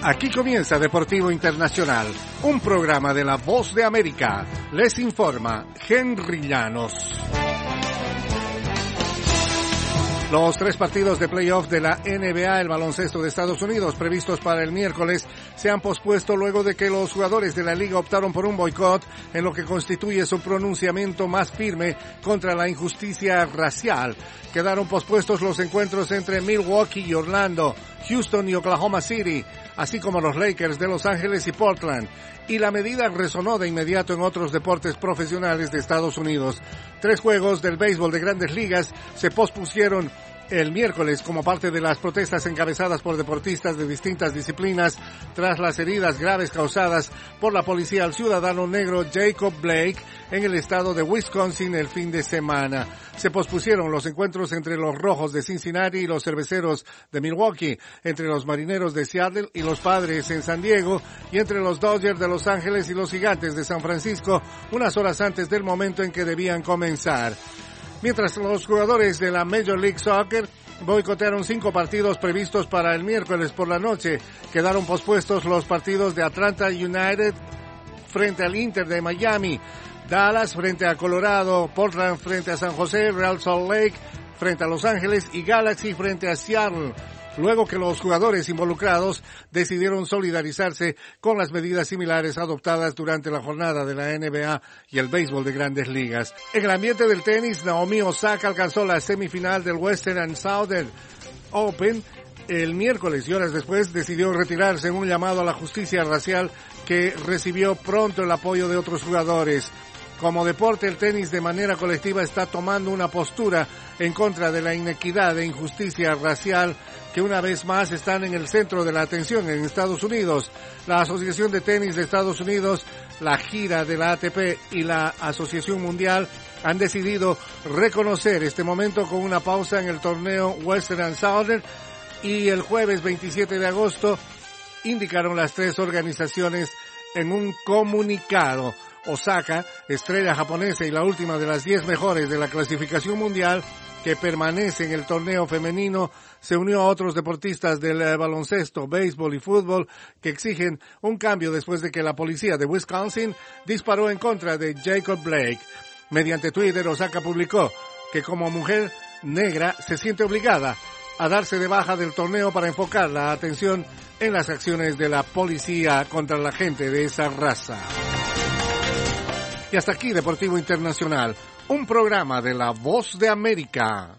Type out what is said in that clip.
Aquí comienza Deportivo Internacional, un programa de La Voz de América. Les informa Henry Llanos. Los 3 partidos de playoff de la NBA, el baloncesto de Estados Unidos, previstos para el miércoles, se han pospuesto luego de que los jugadores de la liga optaron por un boicot en lo que constituye su pronunciamiento más firme contra la injusticia racial. Quedaron pospuestos los encuentros entre Milwaukee y Orlando, Houston y Oklahoma City, así como los Lakers de Los Ángeles y Portland. Y la medida resonó de inmediato en otros deportes profesionales de Estados Unidos. 3 juegos del béisbol de Grandes Ligas se pospusieron el miércoles como parte de las protestas encabezadas por deportistas de distintas disciplinas tras las heridas graves causadas por la policía al ciudadano negro Jacob Blake en el estado de Wisconsin el fin de semana. Se pospusieron los encuentros entre los Rojos de Cincinnati y los Cerveceros de Milwaukee, entre los Marineros de Seattle y los Padres en San Diego, y entre los Dodgers de Los Ángeles y los Gigantes de San Francisco, unas horas antes del momento en que debían comenzar. Mientras los jugadores de la Major League Soccer boicotearon 5 partidos previstos para el miércoles por la noche, quedaron pospuestos los partidos de Atlanta United frente al Inter de Miami, Dallas frente a Colorado, Portland frente a San José, Real Salt Lake frente a Los Ángeles y Galaxy frente a Seattle, luego que los jugadores involucrados decidieron solidarizarse con las medidas similares adoptadas durante la jornada de la NBA y el béisbol de Grandes Ligas. En el ambiente del tenis, Naomi Osaka alcanzó la semifinal del Western and Southern Open el miércoles y horas después decidió retirarse en un llamado a la justicia racial que recibió pronto el apoyo de otros jugadores. Como deporte, el tenis de manera colectiva está tomando una postura en contra de la inequidad e injusticia racial que una vez más están en el centro de la atención en Estados Unidos. La Asociación de Tenis de Estados Unidos, la gira de la ATP y la Asociación Mundial han decidido reconocer este momento con una pausa en el torneo Western and Southern, y el jueves 27 de agosto indicaron las 3 organizaciones en un comunicado. Osaka, estrella japonesa y la última de las 10 mejores de la clasificación mundial que permanece en el torneo femenino, se unió a otros deportistas del baloncesto, béisbol y fútbol que exigen un cambio después de que la policía de Wisconsin disparó en contra de Jacob Blake. Mediante Twitter, Osaka publicó que como mujer negra se siente obligada a darse de baja del torneo para enfocar la atención en las acciones de la policía contra la gente de esa raza. Y hasta aquí Deportivo Internacional, un programa de La Voz de América.